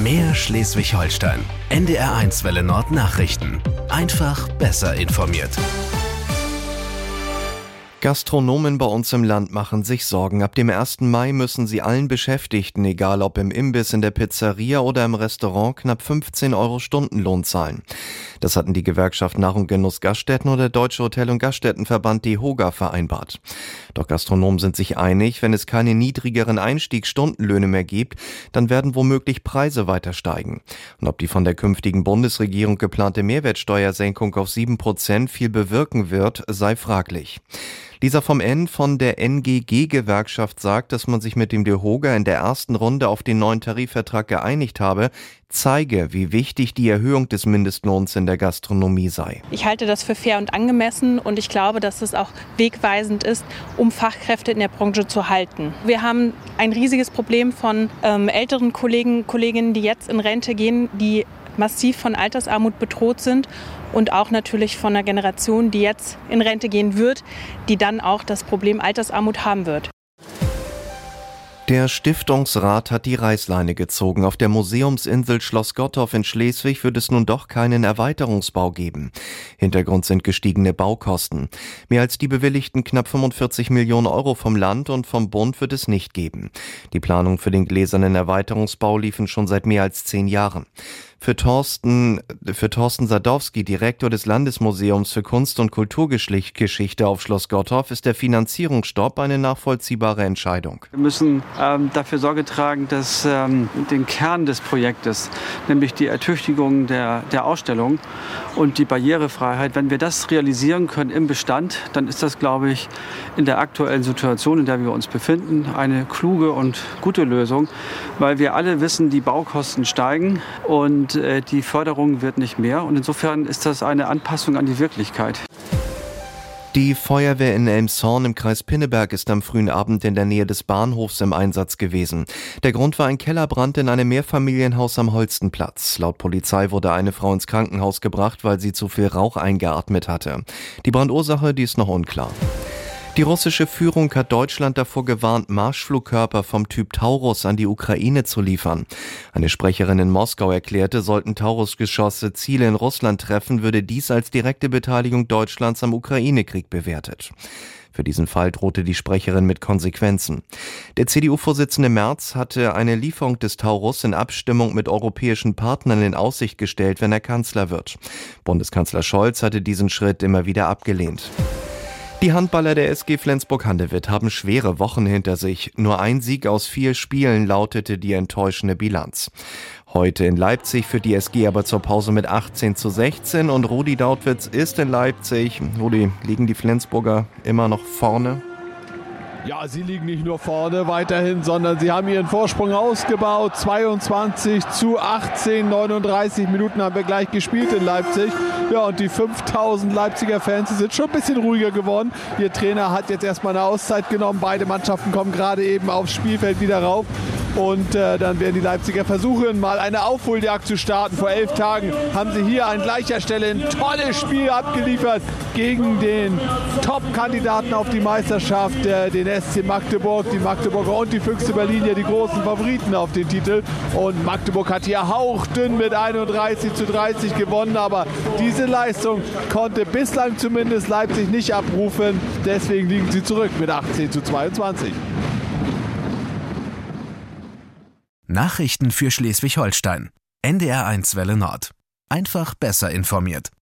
Mehr Schleswig-Holstein. NDR1 Welle Nord Nachrichten. Einfach besser informiert. Gastronomen bei uns im Land machen sich Sorgen. Ab dem 1. Mai müssen sie allen Beschäftigten, egal ob im Imbiss, in der Pizzeria oder im Restaurant, knapp 15 € Stundenlohn zahlen. Das hatten die Gewerkschaft Nahrung Genuss Gaststätten oder der Deutsche Hotel- und Gaststättenverband DEHOGA vereinbart. Doch Gastronomen sind sich einig, wenn es keine niedrigeren Einstiegsstundenlöhne mehr gibt, dann werden womöglich Preise weiter steigen. Und ob die von der künftigen Bundesregierung geplante Mehrwertsteuersenkung auf 7% viel bewirken wird, sei fraglich. Lisa vom N von der NGG-Gewerkschaft sagt, dass man sich mit dem DEHOGA in der ersten Runde auf den neuen Tarifvertrag geeinigt habe, zeige, wie wichtig die Erhöhung des Mindestlohns in der Gastronomie sei. Ich halte das für fair und angemessen und ich glaube, dass es auch wegweisend ist, um Fachkräfte in der Branche zu halten. Wir haben ein riesiges Problem von älteren Kolleginnen, die jetzt in Rente gehen, die massiv von Altersarmut bedroht sind und auch natürlich von einer Generation, die jetzt in Rente gehen wird, die dann auch das Problem Altersarmut haben wird. Der Stiftungsrat hat die Reißleine gezogen. Auf der Museumsinsel Schloss Gottorf in Schleswig wird es nun doch keinen Erweiterungsbau geben. Hintergrund sind gestiegene Baukosten. Mehr als die bewilligten knapp 45 Millionen € vom Land und vom Bund wird es nicht geben. Die Planungen für den gläsernen Erweiterungsbau liefen schon seit mehr als 10 Jahren. Für Thorsten Sadowski, Direktor des Landesmuseums für Kunst- und Kulturgeschichte auf Schloss Gottorf, ist der Finanzierungsstopp eine nachvollziehbare Entscheidung. Wir müssen dafür Sorge tragen, dass den Kern des Projektes, nämlich die Ertüchtigung der Ausstellung und die Barrierefreiheit, wenn wir das realisieren können im Bestand, dann ist das, glaube ich, in der aktuellen Situation, in der wir uns befinden, eine kluge und gute Lösung, weil wir alle wissen, die Baukosten steigen und die Förderung wird nicht mehr. Und insofern ist das eine Anpassung an die Wirklichkeit. Die Feuerwehr in Elmshorn im Kreis Pinneberg ist am frühen Abend in der Nähe des Bahnhofs im Einsatz gewesen. Der Grund war ein Kellerbrand in einem Mehrfamilienhaus am Holstenplatz. Laut Polizei wurde eine Frau ins Krankenhaus gebracht, weil sie zu viel Rauch eingeatmet hatte. Die Brandursache, die ist noch unklar. Die russische Führung hat Deutschland davor gewarnt, Marschflugkörper vom Typ Taurus an die Ukraine zu liefern. Eine Sprecherin in Moskau erklärte, sollten Taurus-Geschosse Ziele in Russland treffen, würde dies als direkte Beteiligung Deutschlands am Ukraine-Krieg bewertet. Für diesen Fall drohte die Sprecherin mit Konsequenzen. Der CDU-Vorsitzende Merz hatte eine Lieferung des Taurus in Abstimmung mit europäischen Partnern in Aussicht gestellt, wenn er Kanzler wird. Bundeskanzler Scholz hatte diesen Schritt immer wieder abgelehnt. Die Handballer der SG Flensburg-Handewitt haben schwere Wochen hinter sich. Nur ein Sieg aus 4 Spielen lautete die enttäuschende Bilanz. Heute in Leipzig führt die SG aber zur Pause mit 18:16 und Rudi Dautwitz ist in Leipzig. Rudi, liegen die Flensburger immer noch vorne? Ja, sie liegen nicht nur vorne weiterhin, sondern sie haben ihren Vorsprung ausgebaut. 22:18, 39 Minuten haben wir gleich gespielt in Leipzig. Ja, und die 5000 Leipziger Fans sind schon ein bisschen ruhiger geworden. Ihr Trainer hat jetzt erstmal eine Auszeit genommen. Beide Mannschaften kommen gerade eben aufs Spielfeld wieder rauf. Und dann werden die Leipziger versuchen, mal eine Aufholjagd zu starten. Vor 11 Tagen haben sie hier an gleicher Stelle ein tolles Spiel abgeliefert gegen den Top-Kandidaten auf die Meisterschaft, den SC Magdeburg. Die Magdeburger und die Füchse Berlin, ja die großen Favoriten auf den Titel. Und Magdeburg hat hier hauchdünn mit 31:30 gewonnen. Aber diese Leistung konnte bislang zumindest Leipzig nicht abrufen. Deswegen liegen sie zurück mit 18:22. Nachrichten für Schleswig-Holstein. NDR1 Welle Nord. Einfach besser informiert.